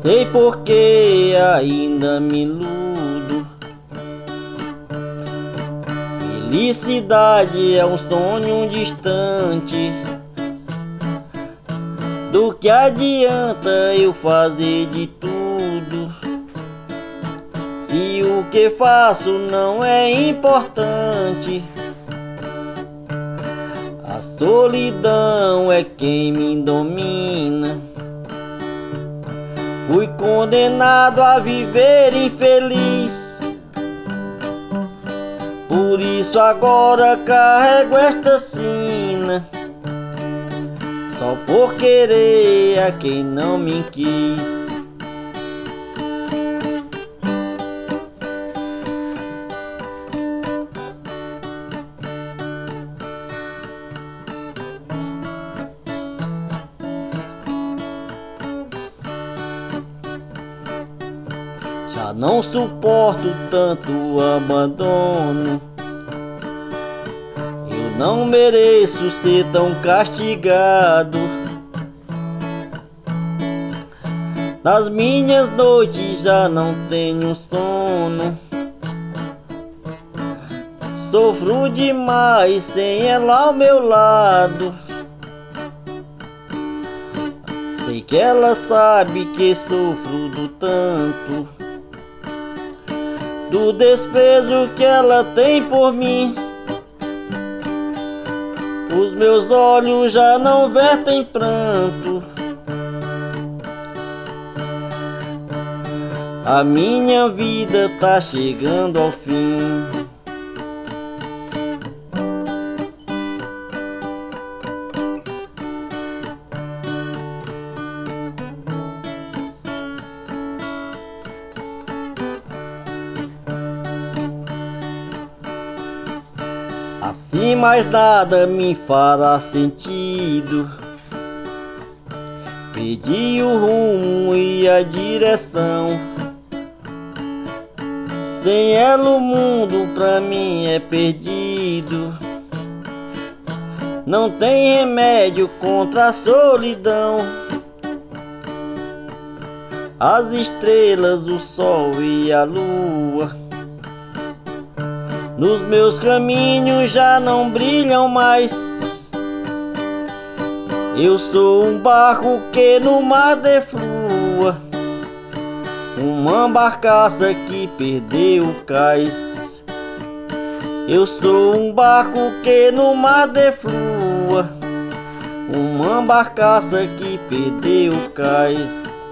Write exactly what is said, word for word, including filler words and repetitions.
sei porque ainda me iludo. Felicidade é um sonho distante. Do que adianta eu fazer de tudo, se o que faço não é importante? A solidão é quem me domina. Fui condenado a viver infeliz, por isso agora carrego esta sina, só por querer a quem não me quis. Já não suporto tanto abandono. Eu não mereço ser tão castigado. Nas minhas noites já não tenho sono. Sofro demais sem ela ao meu lado. Sei que ela sabe que sofro do tanto, do desprezo que ela tem por mim. Os meus olhos já não vertem pranto. A minha vida tá chegando ao fim. Assim mais nada me fará sentido. Perdi o rumo e a direção. Sem ela o mundo pra mim é perdido. Não tem remédio contra a solidão. As estrelas, o sol e a lua nos meus caminhos já não brilham mais. Eu sou um barco que no mar deflua, uma barcaça que perdeu o cais. Eu sou um barco que no mar deflua, uma barcaça que perdeu o cais.